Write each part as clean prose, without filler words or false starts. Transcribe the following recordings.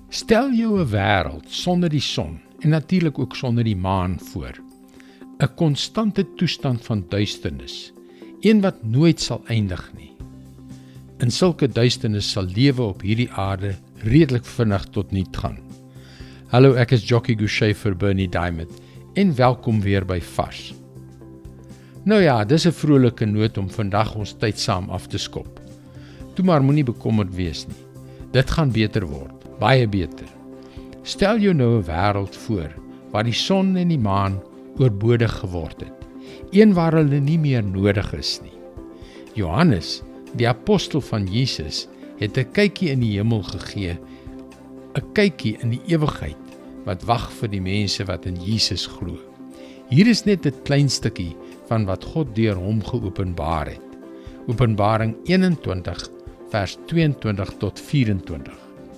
Stel jou 'n wêreld sonder die son en natuurlik ook sonder die maan voor. 'n Konstante toestand van duisternis, een wat nooit sal eindig nie. In sulke duisternis sal lewe op hierdie aarde redelik vinnig tot niet gaan. Hallo, ek is Jockey Gouchee vir Bernie Diamond en welkom weer by Vars. Nou ja, dis 'n vrolike noot om vandag ons tyd saam af te skop. Toe maar moenie bekommerd wees nie. Dit gaan beter word, baie beter. Stel jou nou 'n wêreld voor waar die son en die maan oorbodig geword het, een waar hulle nie meer nodig is nie. Johannes, die apostel van Jesus, het 'n kykie in die hemel gegee, 'n kykie in die ewigheid wat wag vir die mense wat in Jesus glo. Hier is net 'n klein stukkie van wat God deur hom geopenbaar het. Openbaring 21 vers 22 tot 24.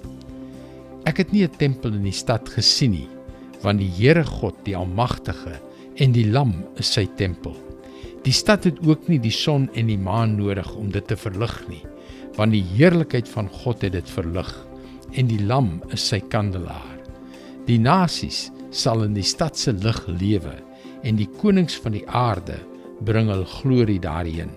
Ek het nie 'n tempel in die stad gesien nie, want die Here God, die Almagtige en die Lam is sy tempel. Die stad het ook nie die son en die maan nodig om dit te verlig nie, want die heerlikheid van God het dit verlig en die Lam is sy kandelaar. Die nasies sal in die stad se lig lewe en die konings van die aarde bring hul glorie daarin.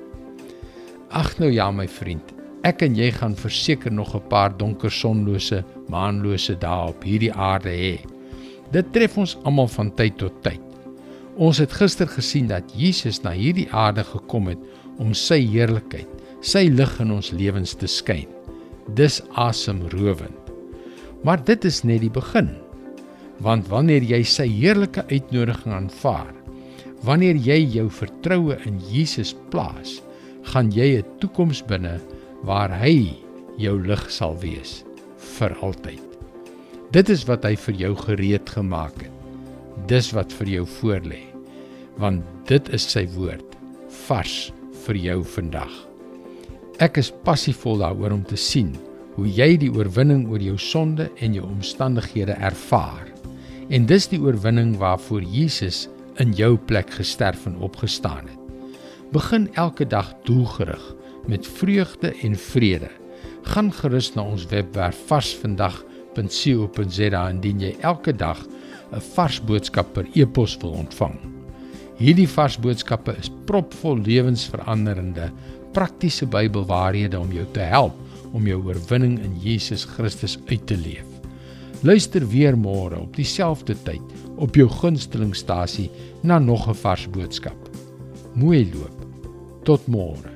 Ag nou ja my vriend, ek en jy gaan verseker nog 'n paar donker sonlose, maanlose dae op hierdie aarde hê. Dit tref ons almal van tyd tot tyd. Ons het gister gesien dat Jesus na hierdie aarde gekom het om sy heerlikheid, sy lig in ons lewens te skyn. Dis asemrowend. Maar dit is net die begin. Want wanneer jy sy heerlike uitnodiging aanvaar, wanneer jy jou vertroue in Jesus plaas, gaan jy 'n toekoms binne waar hy jou lig sal wees, vir altyd. Dit is wat hy vir jou gereed gemaak het. Dis wat vir jou voorlê, want dit is sy woord, vars vir jou vandag. Ek is passievol daaroor om te sien hoe jy die oorwinning oor jou sonde en jou omstandighede ervaar. En dis die oorwinning waarvoor Jesus in jou plek gesterf en opgestaan het. Begin elke dag doelgerig met vreugde en vrede. Gaan gerus na ons webwerf varsvandag.co.za indien jy elke dag 'n vars boodskap per e-pos wil ontvang. Hierdie vars boodskappe is propvol lewensveranderende, praktiese Bybelwaarhede om jou te help om jou oorwinning in Jesus Christus uit te leef. Luister weer môre op dieselfde tyd op jou gunstelingstasie na nog 'n vars boodskap. Mooi loop. Tot môre.